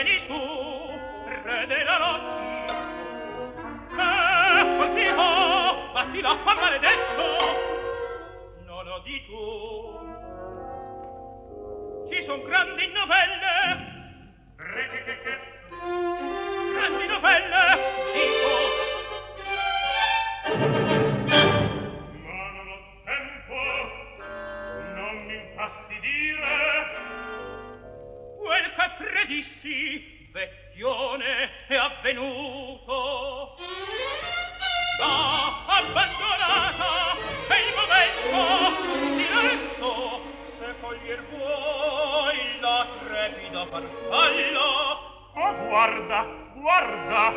vieni su, re della notte. Colpito, batti l'acqua maledetto. Non lo di tu. Ci son grandi novelle. Grandi novelle, dico. Ma non ho tempo, non mi infastidire. Quel che predissi, vecchione, è avvenuto. Da abbandonata che il momento si restò, se coglier vuoi la trepida farfalla. Oh, guarda, guarda!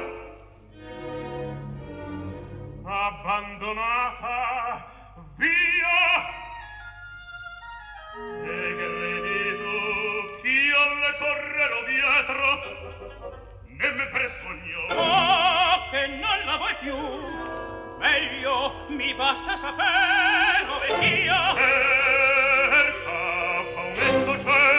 Abbandonata, via! E che credi tu, ch'io le correrò dietro? Ne me presogno. Oh, che non la vuoi più! Meglio mi basta sapere dove sia. Cerca, faunetto, cerca.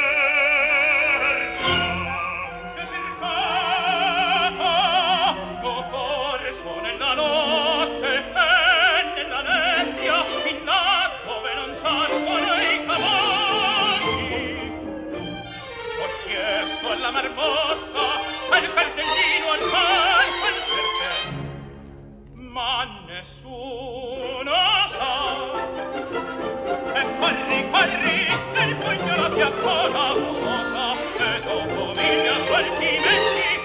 La marmotta, al cartellino, al palco, al serpente, ma nessuno sa. E corri, corri, nel pugno la fiaccola usa, e dopo mille avvolgimenti,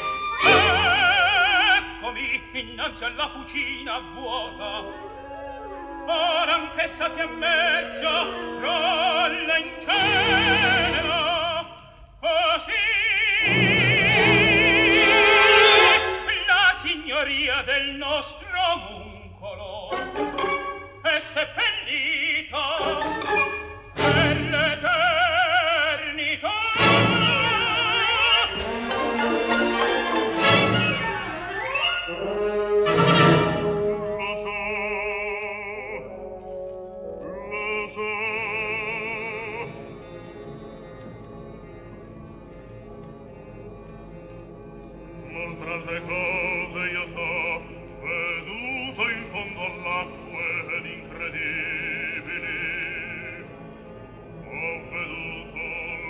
eccomi innanzi alla fucina vuota. Ora anch'essa fiammeggia, rolla in cielo, così la signoria del nostro omuncolo è seppellita per l'eternità. Lo so. Oltre alle cose io so, veduto in fondo all'acque ed incredibili, ho veduto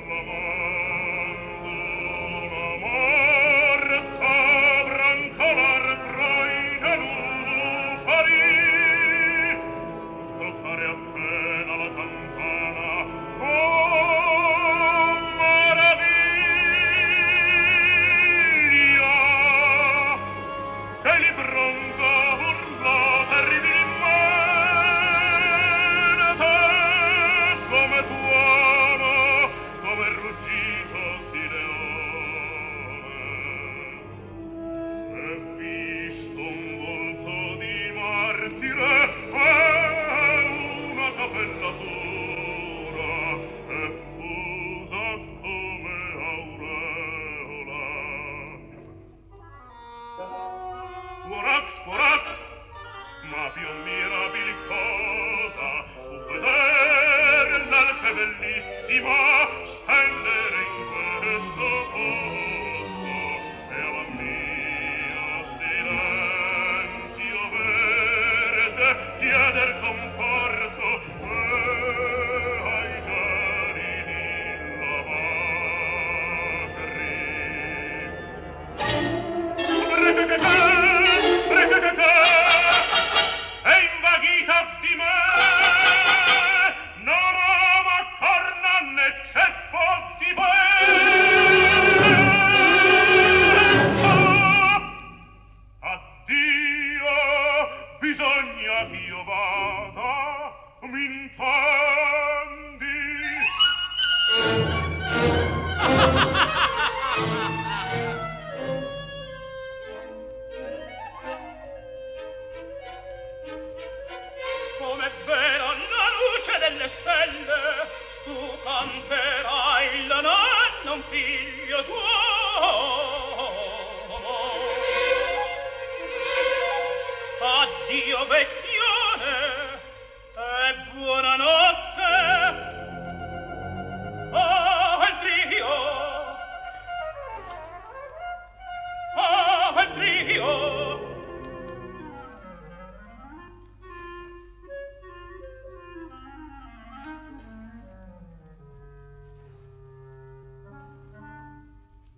l'amor che brancolar tra i nenufoli, toccare appena la campana, oh maraviglia, che li bronzo urlò terribili mente, come tuono, come ruggito di leone, e visto un volto di martire e una capellatura effusa come aureola. Corax, corax, ma più mirabili cosa fu veder l'alpe bellissima stendere in questo pozzo e alla mia silenzio verde chieder conforto e ai gelidi la patria. È invaghita di me, non ama corna né ceppo di vento. Addio, bisogna ch'io vada, m'intendi? Come vera la luce delle stelle, tu canterai la nonna un figlio tuo. Addio vecchione e buonanotte.